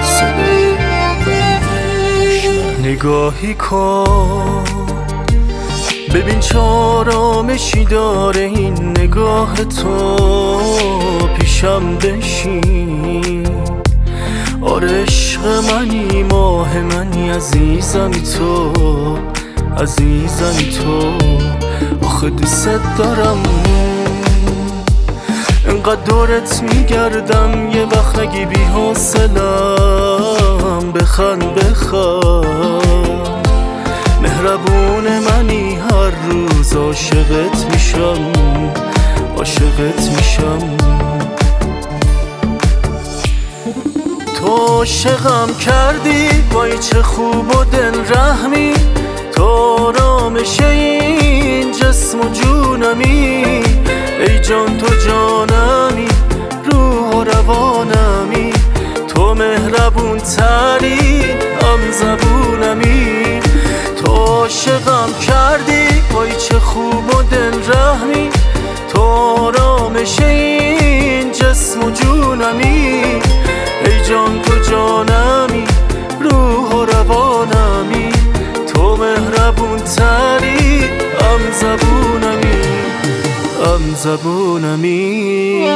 نگاهی کن ببین چه آرامشی داره این نگاه تو، پیشم بشین. آره عشق منی، ماه منی، عزیزمی تو، عزیزمی تو. آخه دوست دارم، انقدر دورت میگردم، یه وقت نگی بی حوصله‌ام. بخند بخند، مهربون منی، هر روز عاشقت میشم، عاشقت میشم. تو عاشقم کردی، وای چه خوب و دل رحمی، تو آرامش این جسم و جونمی. ای جان تو جانمی، روح و روانمی، تو مهربون تری، هم زبونمی. تو عاشقم کردی، وای چه خوب و دل رحمی، تو آرامش این جسم و جونمی. ای جان تو جانمی، روح و روانمی، تو مهربون تری، هم زبونمی، هم زبونمی.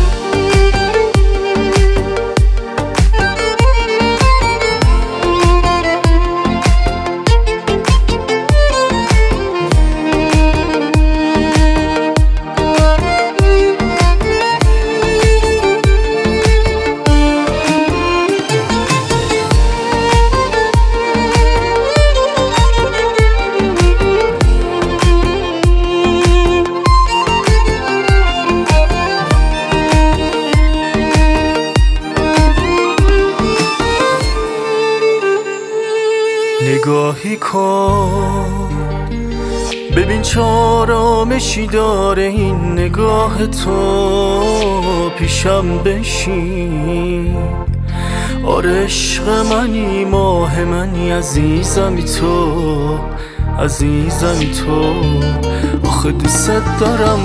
نگاهی کن ببین چه آرامشی داره این نگاه تو، پیشم بشین. آره عشق منی، ماه منی، عزیزمی تو، عزیزمی تو. آخه دوست دارم،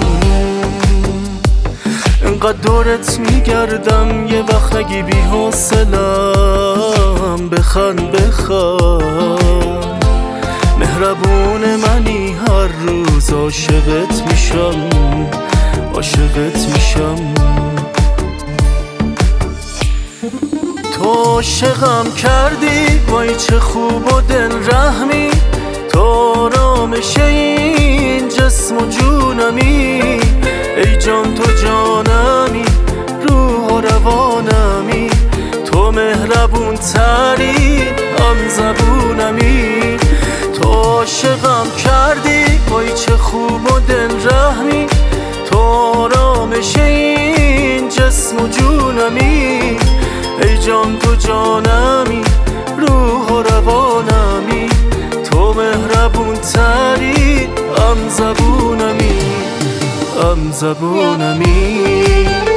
انقدر دورت میگردم، یه وقت نگی بی حوصله‌ام. بخند بخند، مهربون منی، هر روز عاشقت میشم، عاشقت میشم. تو عاشقم کردی، وای چه خوب و دل رحمی، تو آرامش این جسم و جونمی. ای جان تو جانمی، روح و روانمی، تو مهربون تری، هم زبونمی. تو عاشقم کردی، وای چه خوب و دل رحمی، تو آرامش این جسم و جونمی. ای جان تو جانمی، روح و روانمی، تو مهربون تری، هم زبونمی، هم زبونمی.